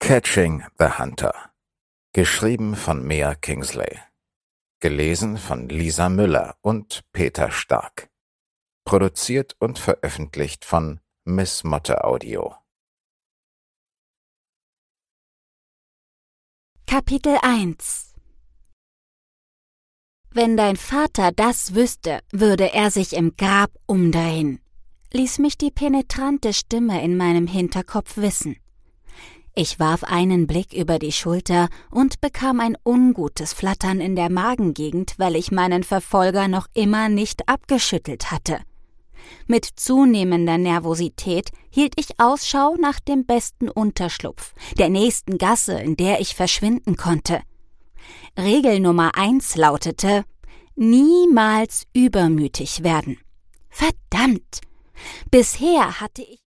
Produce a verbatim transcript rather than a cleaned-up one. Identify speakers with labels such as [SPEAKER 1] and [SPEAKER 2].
[SPEAKER 1] Catching the Hunter. Geschrieben von Mia Kingsley. Gelesen von Lisa Müller und Peter Stark. Produziert und veröffentlicht von Miss Motte Audio.
[SPEAKER 2] Kapitel eins. Wenn dein Vater das wüsste, würde er sich im Grab umdrehen, ließ mich die penetrante Stimme in meinem Hinterkopf wissen. Ich warf einen Blick über die Schulter und bekam ein ungutes Flattern in der Magengegend, weil ich meinen Verfolger noch immer nicht abgeschüttelt hatte. Mit zunehmender Nervosität hielt ich Ausschau nach dem besten Unterschlupf, der nächsten Gasse, in der ich verschwinden konnte. Regel Nummer eins lautete: niemals übermütig werden. Verdammt! Bisher hatte ich